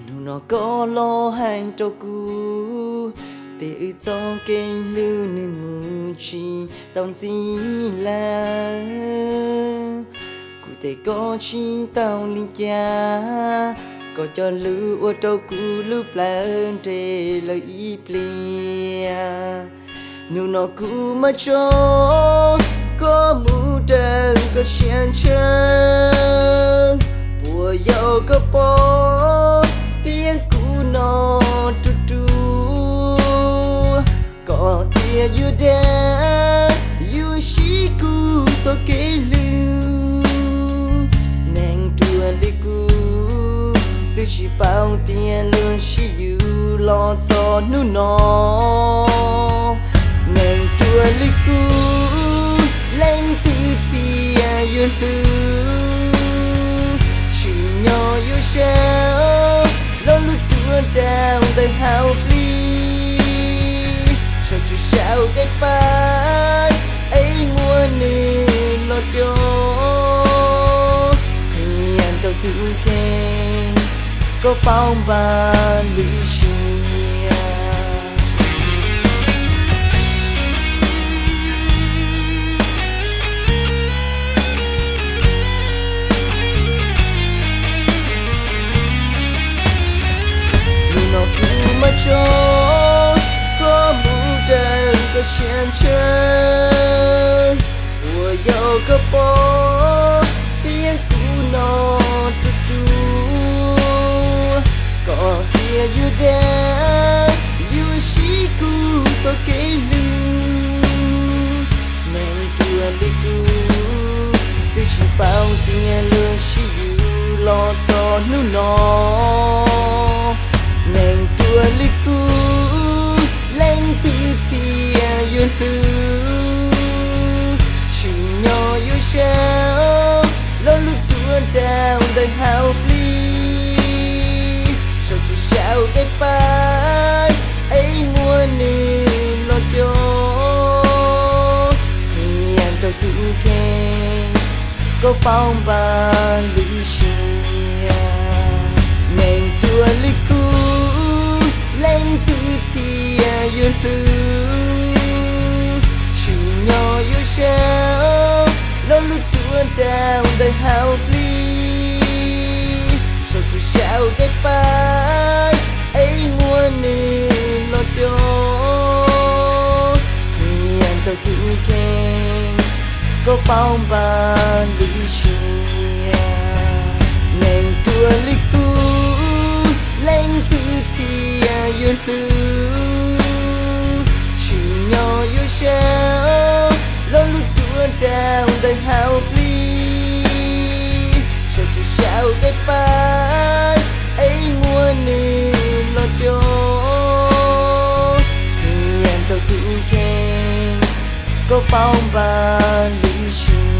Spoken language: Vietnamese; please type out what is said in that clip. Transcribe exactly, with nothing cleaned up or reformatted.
nụ nó có lo hàng trâu cú để cho kênh lưu nơi mù chi tao chỉ là cụ thể có chi tao linh cha có cho lưu ở trâu cú lúc lên trên lời ý plia nụ nó cú mà cho có mũ trần có xiên chân bùa dâu có bó tiếng cú nó tu tu có tia yêu đen yêu sĩ cú cho kế lưu nàng tuần đi cú từ chỉ bao tiền luôn chỉ yêu lo cho nụ nó nàng tuần đi cú lên từ tia yêu chỉ nhỏ yêu sao lo lúc tua down the house please cho chú sao để phai ấy mua nề lo cho thì anh tao tự khen có bao ba lý chia mà cho có mũ đen có xiên chân của dâu có bó tiếng cú nó tu tu có tia yêu đen yêu sĩ cú cho kế lưu nàng tuần đi cú từ chỉ bao tiền luôn chỉ yêu lo cho nụ nó nàng tuần lý cú lên từ tia yêu tư chỉ nhỏ yêu sao lo lúc tuần down the house please cho chú sao để phai ấy mua nề lo cho thì anh tao tự khen có bao ba lý chia nàng tuần lý cú lên từ tia yêu tư chỉ nhỏ yêu sao lo lúc tuần down the house please cho chú sao để phai ấy mua nề lo cho thì anh tao tự khen có bao ba lý chia nàng tuần lý cú lên từ tia yêu tư chỉ nhỏ yêu sao lo lúc tuần down the house please cho chú sao để phai ấy mua nề lo cho thì em tao tự khen có bao ba lý chia